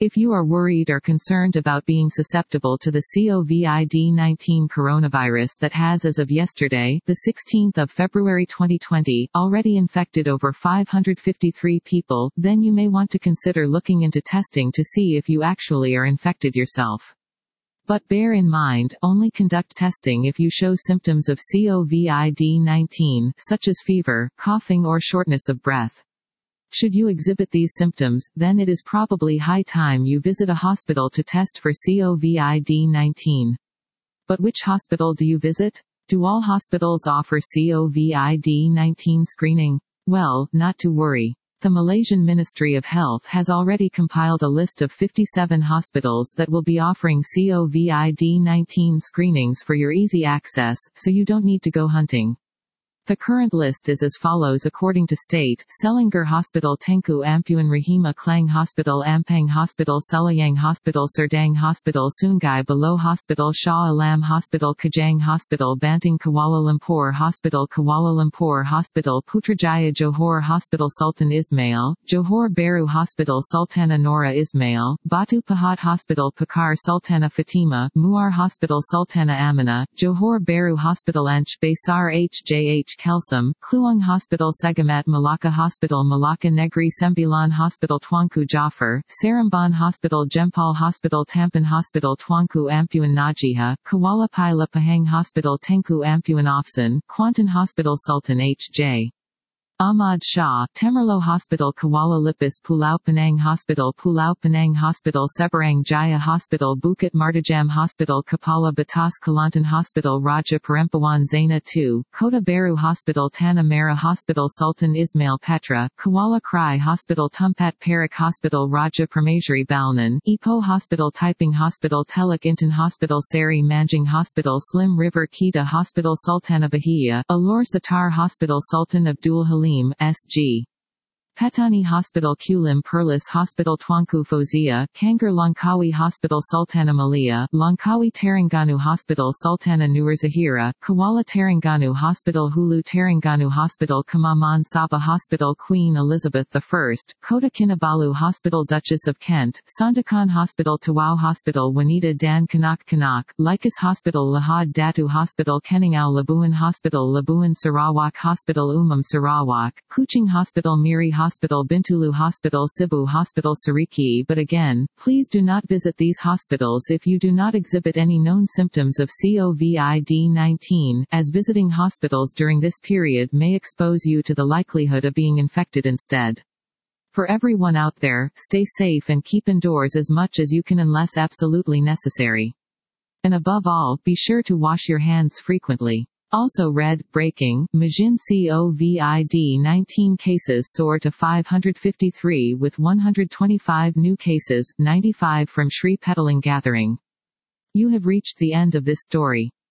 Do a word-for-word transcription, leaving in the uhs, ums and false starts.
If you are worried or concerned about being susceptible to the COVID nineteen coronavirus that has as of yesterday, the sixteenth of February twenty twenty, already infected over five hundred fifty-three people, then you may want to consider looking into testing to see if you actually are infected yourself. But bear in mind, only conduct testing if you show symptoms of COVID nineteen, such as fever, coughing or shortness of breath. Should you exhibit these symptoms, then it is probably high time you visit a hospital to test for COVID nineteen. But which hospital do you visit? Do all hospitals offer COVID nineteen screening? Well, not to worry. The Malaysian Ministry of Health has already compiled a list of fifty-seven hospitals that will be offering COVID nineteen screenings for your easy access, so you don't need to go hunting. The current list is as follows according to state: Selangor Hospital, Tengku Ampuan Rahimah, Klang Hospital, Ampang Hospital, Selayang Hospital, Serdang Hospital, Sungai Buloh Hospital, Shah Alam Hospital, Kajang Hospital, Banting, Kuala Lumpur Hospital, Kuala Lumpur Hospital, Putrajaya, Johor Hospital, Sultan Ismail, Johor Bahru Hospital, Sultana Nora Ismail, Batu Pahat Hospital, Pakar, Sultana Fatima, Muar Hospital, Sultana Amina, Johor Bahru Hospital, Anch Besar H J H Kelsam, Kluang Hospital, Segamat, Malacca Hospital, Malacca Negeri Sembilan Hospital, Tuanku Jafar, Seremban Hospital, Jempol Hospital, Tampan Hospital, Tuanku Ampuan Najiha, Kuala Pila Pahang Hospital, Tengku Ampuan Afsan, Kuantan Hospital, Sultan H J Ahmad Shah, Temerloh Hospital, Kuala Lipis, Pulau Penang Hospital, Pulau Penang Hospital, Seberang Jaya Hospital, Bukit Martajam Hospital, Kepala Batas, Kelantan Hospital, Raja Perempuan Zainah the Second, Kota Baru Hospital, Tanah Merah Hospital, Sultan Ismail Petra, Kuala Krai Hospital, Tumpat Perak Hospital, Raja Permaisuri Balnan, Ipoh Hospital, Taiping Hospital, Teluk Intan Hospital, Seri Manjing Hospital, Slim River Kedah Hospital, Sultanah Bahia, Alor Setar Hospital, Sultan Abdul Halim S G Petani Hospital, Kulim Perlis Hospital, Tuanku Fauzia, Kangar Langkawi Hospital, Sultana Malia, Langkawi Terengganu Hospital, Sultana Nur Zahira, Kuala Terengganu Hospital, Hulu Terengganu Hospital, Kemaman Sabah Hospital, Queen Elizabeth the First, Kota Kinabalu Hospital, Duchess of Kent, Sandakan Hospital, Tawau Hospital, Wanita Dan Kanak Kanak, Likas Hospital, Lahad Datu Hospital, Keningau Labuan Hospital, Labuan Sarawak Hospital, Umum Sarawak, Kuching Hospital, Miri Hospital, Bintulu Hospital, Cebu Hospital, Sariki. But again, please do not visit these hospitals if you do not exhibit any known symptoms of COVID nineteen, as visiting hospitals during this period may expose you to the likelihood of being infected instead. For everyone out there, stay safe and keep indoors as much as you can unless absolutely necessary. And above all, be sure to wash your hands frequently. Also read, breaking, Malaysian COVID nineteen cases soar to five hundred fifty-three with one hundred twenty-five new cases, ninety-five from Sri Petaling Gathering. You have reached the end of this story.